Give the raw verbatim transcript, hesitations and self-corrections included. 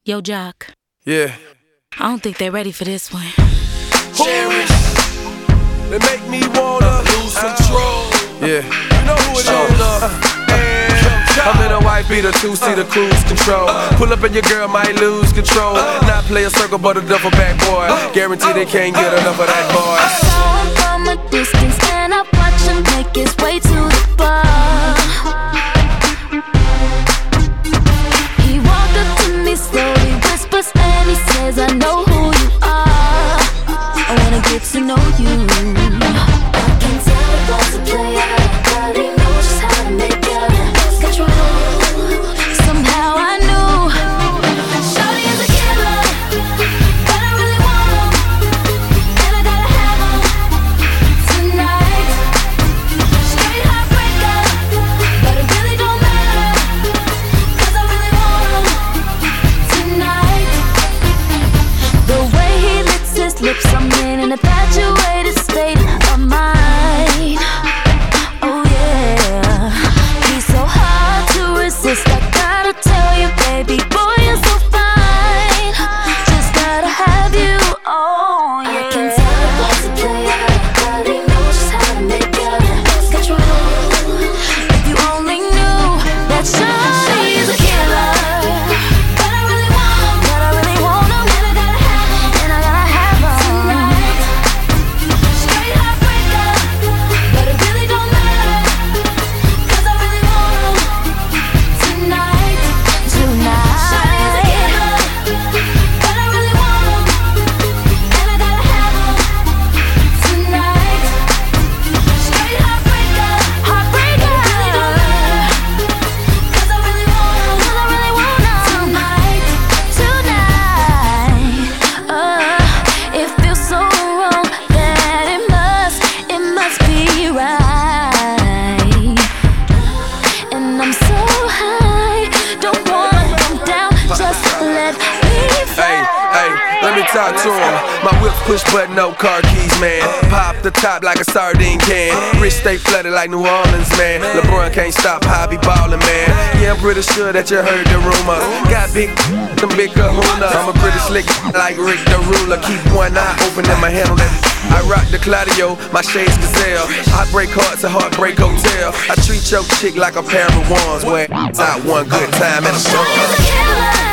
Yo, Jock. Yeah. I don't think they're ready for this one. Cherish. They make me wanna lose control. Yeah. You know who it is. Uh, I'm in a white beater, two-seater cruise control. Pull up and your girl might lose control. Not play a circle but a duffel bag boy. Guarantee they can't get enough of that boy. I saw him from a distance and I watched him make his way to the bar. He walked up to me slowly, whispers and he says, I know who you are. I wanna get to know you. I can tell the boy's a player, but he knows just how to make you lose control. Somehow I knew Shawty is a killer, but I really want him, and I gotta have him tonight. Straight heartbreaker, but it really don't matter, 'cause I really want him tonight. The way he licks his lips, I'm in an infatuated state of mind. Oh yeah, he's so hard to resist. I gotta tell you, baby boy, you're so fine. Just gotta have you. Oh yeah. I can tell the boy's a player, but he knows just how to make you lose control. If you only knew that Shawty's a killer, but I really want him, but I really want him, and I gotta have him, and I gotta have him tonight. Straight heartbreaker, but it really don't matter, 'cause I really want him tonight, tonight. Shawty's a killer, but I really want him, and I gotta have him tonight. Straight heartbreaker, heartbreaker, but it really don't matter, 'cause I really want him, 'cause I really want him tonight, tonight. Uh, it feels so wrong that it must, it must be right. And I'm so high, don't wanna come down, just let me Hey, hey, let me talk to him. My whip push button, no car keys, man. Pop the top like a sardine can. Wrist stay flooded like New Orleans, man. LeBron can't stop hobby ballin', man. Yeah, I'm pretty sure that you heard the rumor. Got big, them big kahuna. I'm a pretty slick like Rick the Ruler. Keep one eye open and my handle that. I rock the Claudio, my shades Gazelle. I break hearts at Heartbreak Hotel. I treat your chick like a pair of wands. Where it's out one good time at a show. Shawty's a killer.